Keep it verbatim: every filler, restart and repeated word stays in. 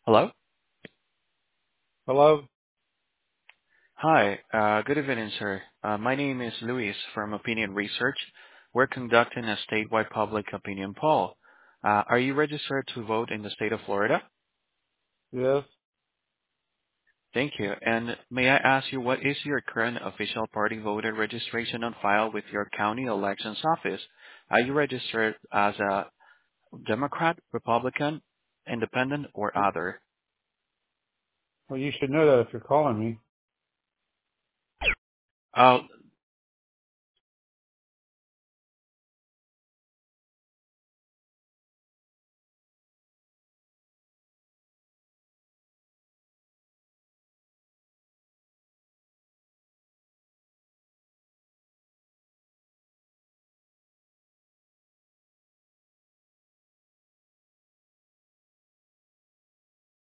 Hello? Hello? Hi. Uh Good evening, sir. Uh My name is Luis from Opinion Research. We're conducting a statewide public opinion poll. Uh Are you registered to vote in the state of Florida? Yes. Thank you. And may I ask you, what is your current official party voter registration on file with your county elections office? Are you registered as a Democrat, Republican, Independent, or other? Well, you should know that if you're calling me. Uh,